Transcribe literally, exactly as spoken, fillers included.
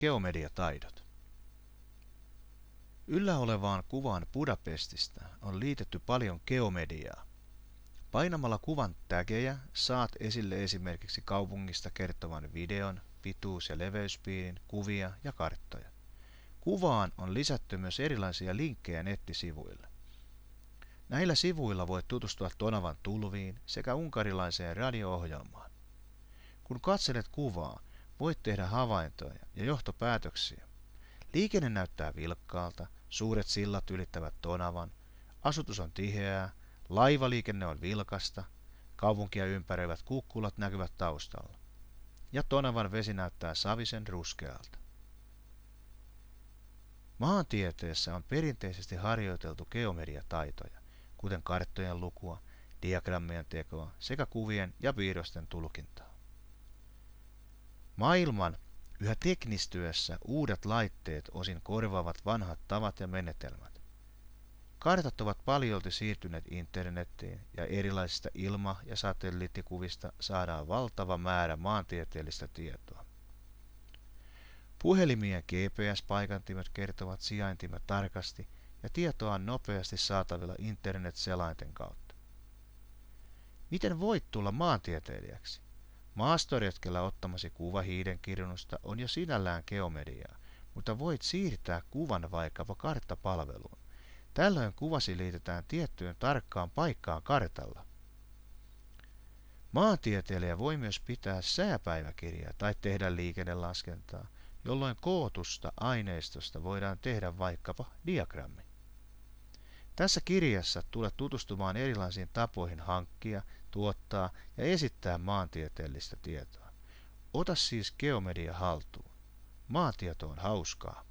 Geomediataidot. Yllä olevaan kuvaan Budapestista on liitetty paljon geomediaa. Painamalla kuvan tägejä saat esille esimerkiksi kaupungista kertovan videon, pituus- ja leveyspiirin, kuvia ja karttoja. Kuvaan on lisätty myös erilaisia linkkejä nettisivuille. Näillä sivuilla voit tutustua Tonavan tulviin sekä unkarilaiseen radio-ohjelmaan. Kun katselet kuvaa, voit tehdä havaintoja ja johtopäätöksiä. Liikenne näyttää vilkkaalta, suuret sillat ylittävät Tonavan, asutus on tiheää, laivaliikenne on vilkasta, kaupunkia ympäröivät kukkulat näkyvät taustalla. Ja Tonavan vesi näyttää savisen ruskealta. Maantieteessä on perinteisesti harjoiteltu geomediataitoja, kuten karttojen lukua, diagrammien tekoa sekä kuvien ja piirrosten tulkintaa. Maailman yhä teknistyessä uudet laitteet osin korvaavat vanhat tavat ja menetelmät. Kartat ovat paljolti siirtyneet internettiin ja erilaisista ilma- ja satelliittikuvista saadaan valtava määrä maantieteellistä tietoa. Puhelimien G P S-paikantimet kertovat sijaintimme tarkasti ja tietoa on nopeasti saatavilla internet-selainten kautta. Miten voit tulla maantieteilijäksi? Maastoretkellä ottamasi kuva hiidenkirnusta on jo sinällään geomediaa, mutta voit siirtää kuvan vaikkapa karttapalveluun. Tällöin kuvasi liitetään tiettyyn tarkkaan paikkaan kartalla. Maantieteilijä voi myös pitää sääpäiväkirjaa tai tehdä liikennelaskentaa, jolloin kootusta aineistosta voidaan tehdä vaikkapa diagrammi. Tässä kirjassa tulet tutustumaan erilaisiin tapoihin hankkia, tuottaa ja esittää maantieteellistä tietoa. Ota siis geomedia haltuun. Maantieto on hauskaa.